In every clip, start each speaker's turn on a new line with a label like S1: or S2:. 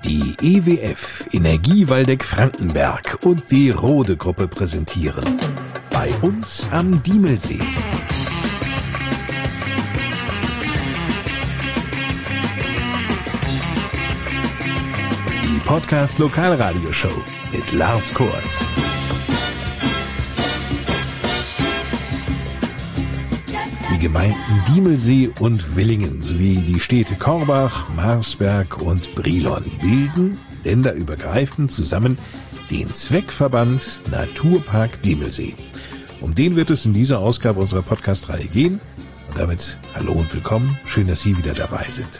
S1: Die EWF Energie Waldeck-Frankenberg und die Rode Gruppe präsentieren Bei uns am Diemelsee. Die Podcast-Lokalradioshow mit Lars Kors. Die Gemeinden Diemelsee und Willingen sowie die Städte Korbach, Marsberg und Brilon bilden länderübergreifend zusammen den Zweckverband Naturpark Diemelsee. Um den wird es in dieser Ausgabe unserer Podcast-Reihe gehen. Und damit hallo und willkommen. Schön, dass Sie wieder dabei sind.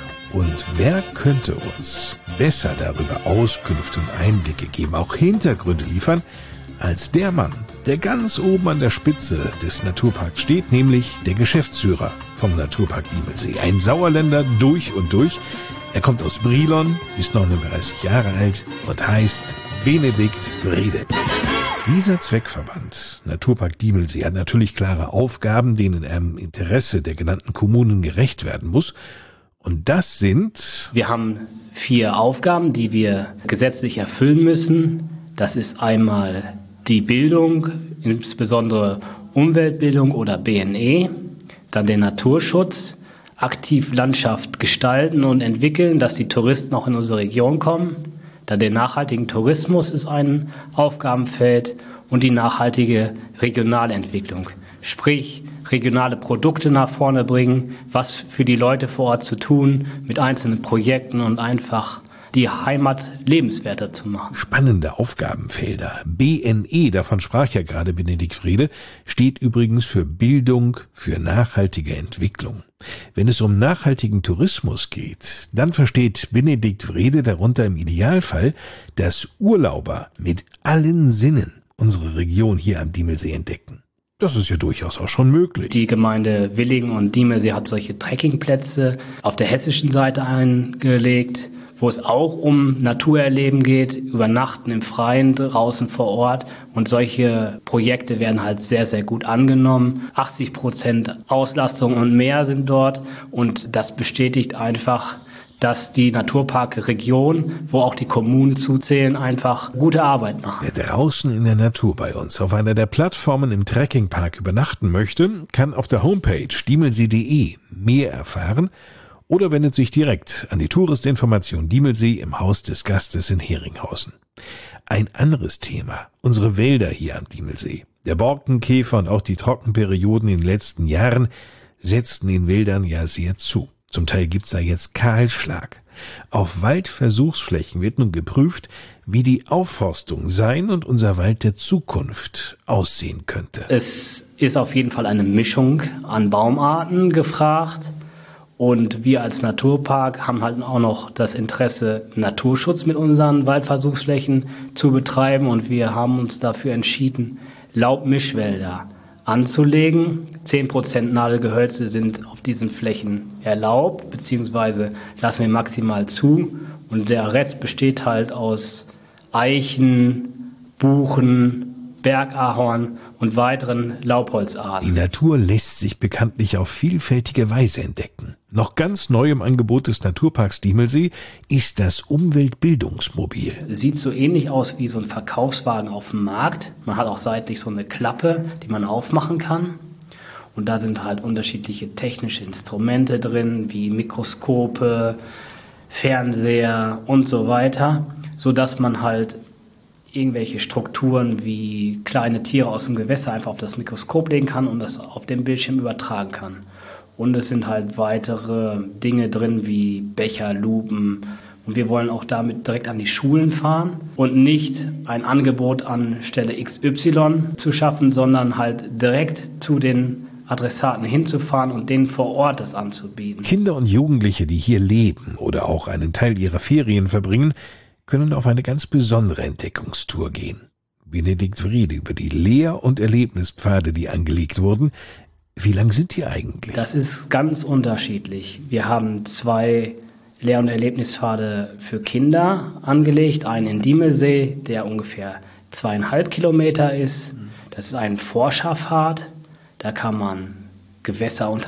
S1: Und wer könnte uns besser darüber Auskünfte und Einblicke geben, auch Hintergründe liefern, als der Mann, der ganz oben an der Spitze des Naturparks steht, nämlich der Geschäftsführer vom Naturpark Diemelsee. Ein Sauerländer durch und durch. Er kommt aus Brilon, ist 39 Jahre alt und heißt Benedikt Wrede. Dieser Zweckverband Naturpark Diemelsee hat natürlich klare Aufgaben, denen er im Interesse der genannten Kommunen gerecht werden muss. Und das sind...
S2: Wir haben 4 Aufgaben, die wir gesetzlich erfüllen müssen. Das ist einmal die Bildung, insbesondere Umweltbildung oder BNE, dann der Naturschutz, aktiv Landschaft gestalten und entwickeln, dass die Touristen auch in unsere Region kommen, dann der nachhaltige Tourismus ist ein Aufgabenfeld und die nachhaltige Regionalentwicklung, sprich regionale Produkte nach vorne bringen, was für die Leute vor Ort zu tun, mit einzelnen Projekten und einfach die Heimat lebenswerter zu machen.
S1: Spannende Aufgabenfelder. BNE, davon sprach ja gerade Benedikt Wrede, steht übrigens für Bildung für nachhaltige Entwicklung. Wenn es um nachhaltigen Tourismus geht, dann versteht Benedikt Wrede darunter im Idealfall, dass Urlauber mit allen Sinnen unsere Region hier am Diemelsee entdecken. Das ist ja durchaus auch schon möglich.
S2: Die Gemeinde Willingen und Diemelsee hat solche Trekkingplätze auf der hessischen Seite eingelegt, wo es auch um Naturerleben geht, Übernachten im Freien, draußen vor Ort. Und solche Projekte werden halt sehr, sehr gut angenommen. 80% Auslastung und mehr sind dort. Und das bestätigt einfach, dass die Naturparkregion, wo auch die Kommunen zuzählen, einfach gute Arbeit machen.
S1: Wer draußen in der Natur bei uns auf einer der Plattformen im Trekkingpark übernachten möchte, kann auf der Homepage diemelsee.de mehr erfahren oder wendet sich direkt an die Touristinformation Diemelsee im Haus des Gastes in Heringhausen. Ein anderes Thema, unsere Wälder hier am Diemelsee. Der Borkenkäfer und auch die Trockenperioden in den letzten Jahren setzten den Wäldern ja sehr zu. Zum Teil gibt's da jetzt Kahlschlag. Auf Waldversuchsflächen wird nun geprüft, wie die Aufforstung sein und unser Wald der Zukunft aussehen könnte.
S2: Es ist auf jeden Fall eine Mischung an Baumarten gefragt. Und wir als Naturpark haben halt auch noch das Interesse, Naturschutz mit unseren Waldversuchsflächen zu betreiben. Und wir haben uns dafür entschieden, Laubmischwälder anzulegen. 10% Nadelgehölze sind auf diesen Flächen erlaubt, beziehungsweise lassen wir maximal zu. Und der Rest besteht halt aus Eichen, Buchen, Bergahorn und weiteren Laubholzarten.
S1: Die Natur lässt sich bekanntlich auf vielfältige Weise entdecken. Noch ganz neu im Angebot des Naturparks Diemelsee ist das Umweltbildungsmobil.
S2: Sieht so ähnlich aus wie so ein Verkaufswagen auf dem Markt. Man hat auch seitlich so eine Klappe, die man aufmachen kann. Und da sind halt unterschiedliche technische Instrumente drin, wie Mikroskope, Fernseher und so weiter, sodass man halt irgendwelche Strukturen wie kleine Tiere aus dem Gewässer einfach auf das Mikroskop legen kann und das auf dem Bildschirm übertragen kann. Und es sind halt weitere Dinge drin wie Becher, Lupen. Und wir wollen auch damit direkt an die Schulen fahren und nicht ein Angebot an Stelle XY zu schaffen, sondern halt direkt zu den Adressaten hinzufahren und denen vor Ort das anzubieten.
S1: Kinder und Jugendliche, die hier leben oder auch einen Teil ihrer Ferien verbringen, können auf eine ganz besondere Entdeckungstour gehen. Benedikt Wrede über die Lehr- und Erlebnispfade, die angelegt wurden. Wie lang sind die eigentlich?
S2: Das ist ganz unterschiedlich. Wir haben 2 Lehr- und Erlebnispfade für Kinder angelegt. Einen in Diemelsee, der ungefähr 2,5 Kilometer ist. Das ist ein Forscherpfad. Da kann man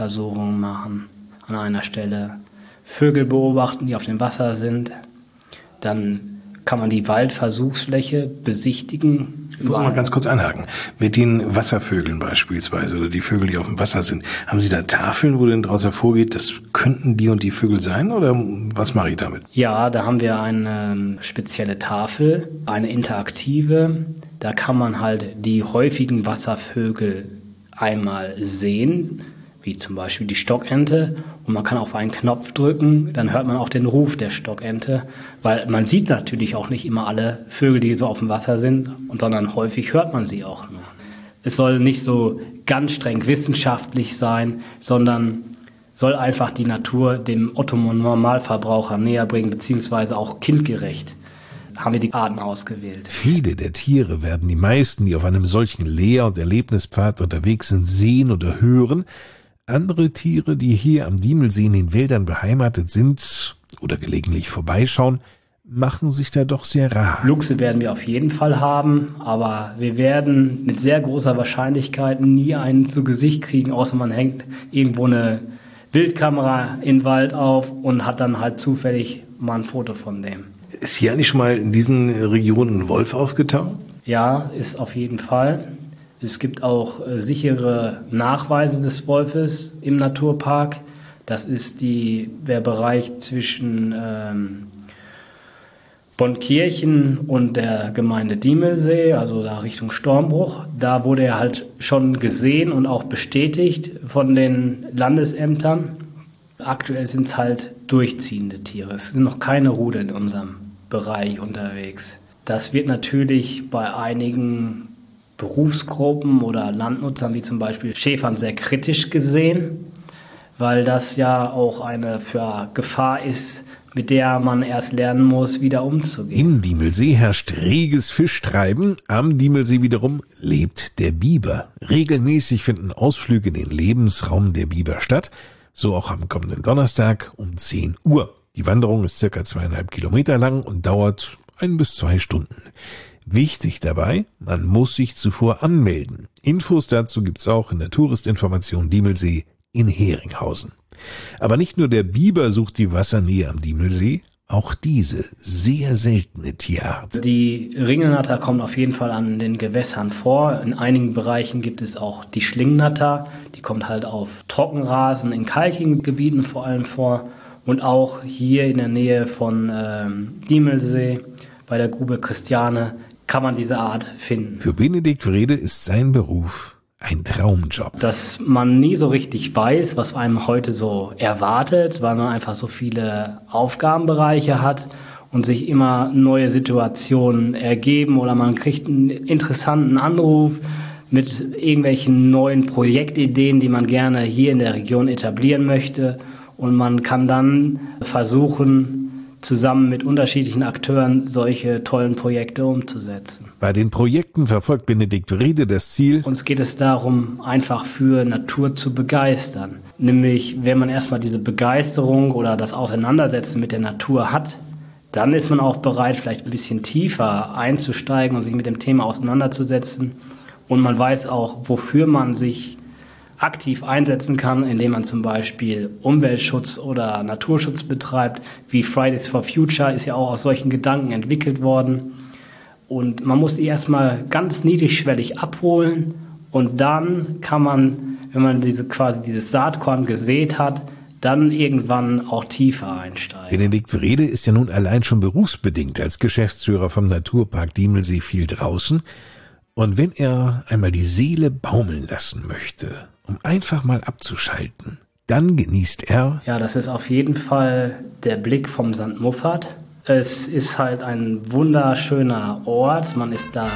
S2: Gewässeruntersuchungen machen an einer Stelle, Vögel beobachten, die auf dem Wasser sind. Dann kann man die Waldversuchsfläche besichtigen.
S1: Ich muss mal ganz kurz einhaken. Mit den Wasservögeln beispielsweise oder die Vögel, die auf dem Wasser sind, haben Sie da Tafeln, wo denn daraus hervorgeht, das könnten die und die Vögel sein oder was mache ich damit?
S2: Ja, da haben wir eine spezielle Tafel, eine interaktive. Da kann man halt die häufigen Wasservögel einmal sehen, wie zum Beispiel die Stockente. Und man kann auf einen Knopf drücken, dann hört man auch den Ruf der Stockente, weil man sieht natürlich auch nicht immer alle Vögel, die so auf dem Wasser sind, sondern häufig hört man sie auch nur. Es soll nicht so ganz streng wissenschaftlich sein, sondern soll einfach die Natur dem Otto-Normalverbraucher näher bringen, beziehungsweise auch kindgerecht. Haben wir die Arten ausgewählt.
S1: Viele der Tiere werden die meisten, die auf einem solchen Lehr- und Erlebnispfad unterwegs sind, sehen oder hören. Andere Tiere, die hier am Diemelsee in den Wäldern beheimatet sind oder gelegentlich vorbeischauen, machen sich da doch sehr rar.
S2: Luchse werden wir auf jeden Fall haben, aber wir werden mit sehr großer Wahrscheinlichkeit nie einen zu Gesicht kriegen, außer man hängt irgendwo eine Wildkamera in den Wald auf und hat dann halt zufällig mal ein Foto von dem.
S1: Ist hier eigentlich schon mal in diesen Regionen ein Wolf aufgetaucht?
S2: Ja, ist auf jeden Fall. Es gibt auch sichere Nachweise des Wolfes im Naturpark. Das ist der Bereich zwischen Bonnkirchen und der Gemeinde Diemelsee, also da Richtung Stormbruch. Da wurde er halt schon gesehen und auch bestätigt von den Landesämtern. Aktuell sind es halt durchziehende Tiere. Es sind noch keine Rudel in unserem Bereich unterwegs. Das wird natürlich bei einigen Berufsgruppen oder Landnutzern wie zum Beispiel Schäfern sehr kritisch gesehen, weil das ja auch eine Gefahr ist, mit der man erst lernen muss, wieder umzugehen.
S1: Im Diemelsee herrscht reges Fischtreiben. Am Diemelsee wiederum lebt der Biber. Regelmäßig finden Ausflüge in den Lebensraum der Biber statt. So auch am kommenden Donnerstag um 10 Uhr. Die Wanderung ist circa 2,5 Kilometer lang und dauert 1 bis 2 Stunden. Wichtig dabei, man muss sich zuvor anmelden. Infos dazu gibt's auch in der Touristinformation Diemelsee in Heringhausen. Aber nicht nur der Biber sucht die Wassernähe am Diemelsee, auch diese sehr seltene Tierart.
S2: Die Ringelnatter kommt auf jeden Fall an den Gewässern vor. In einigen Bereichen gibt es auch die Schlingnatter. Die kommt halt auf Trockenrasen in kalkigen Gebieten vor allem vor. Und auch hier in der Nähe von Diemelsee bei der Grube Christiane kann man diese Art finden.
S1: Für Benedikt Wrede ist sein Beruf ein Traumjob.
S2: Dass man nie so richtig weiß, was einem heute so erwartet, weil man einfach so viele Aufgabenbereiche hat und sich immer neue Situationen ergeben oder man kriegt einen interessanten Anruf mit irgendwelchen neuen Projektideen, die man gerne hier in der Region etablieren möchte. Und man kann dann versuchen, zusammen mit unterschiedlichen Akteuren solche tollen Projekte umzusetzen.
S1: Bei den Projekten verfolgt Benedikt Wrede das Ziel.
S2: Uns geht es darum, einfach für Natur zu begeistern. Nämlich, wenn man erstmal diese Begeisterung oder das Auseinandersetzen mit der Natur hat, dann ist man auch bereit, vielleicht ein bisschen tiefer einzusteigen und sich mit dem Thema auseinanderzusetzen. Und man weiß auch, wofür man sich aktiv einsetzen kann, indem man zum Beispiel Umweltschutz oder Naturschutz betreibt, wie Fridays for Future ist ja auch aus solchen Gedanken entwickelt worden. Und man muss die erstmal ganz niedrigschwellig abholen und dann kann man, wenn man dieses Saatkorn gesät hat, dann irgendwann auch tiefer einsteigen.
S1: Benedikt Wrede ist ja nun allein schon berufsbedingt als Geschäftsführer vom Naturpark Diemelsee viel draußen. Und wenn er einmal die Seele baumeln lassen möchte, um einfach mal abzuschalten, dann genießt er...
S2: Ja, das ist auf jeden Fall der Blick vom St. Muffat. Es ist halt ein wunderschöner Ort. Man ist da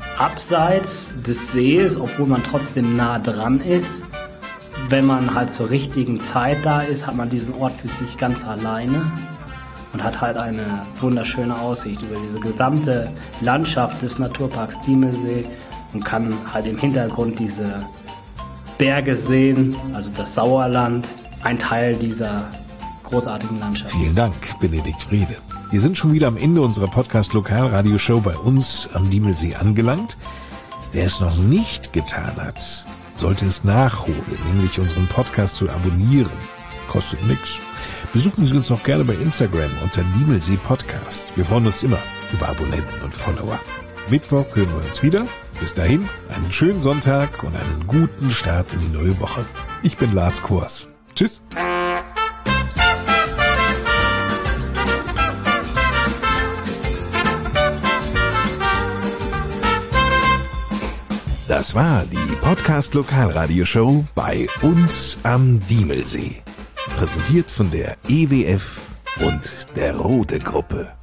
S2: abseits des Sees, obwohl man trotzdem nah dran ist. Wenn man halt zur richtigen Zeit da ist, hat man diesen Ort für sich ganz alleine und hat halt eine wunderschöne Aussicht über diese gesamte Landschaft des Naturparks Diemelsee und kann halt im Hintergrund diese Berge sehen, also das Sauerland, ein Teil dieser großartigen Landschaft.
S1: Vielen Dank, Benedikt Wrede. Wir sind schon wieder am Ende unserer Podcast-Lokalradioshow bei uns am Diemelsee angelangt. Wer es noch nicht getan hat, sollte es nachholen, nämlich unseren Podcast zu abonnieren. Kostet nichts, Besuchen Sie uns auch gerne bei Instagram unter Diemelsee Podcast. Wir freuen uns immer über Abonnenten und Follower. Mittwoch hören wir uns wieder. Bis dahin, einen schönen Sonntag und einen guten Start in die neue Woche. Ich bin Lars Kors. Tschüss. Das war die Podcast-Lokalradioshow bei uns am Diemelsee. Präsentiert von der EWF und der Rode Gruppe.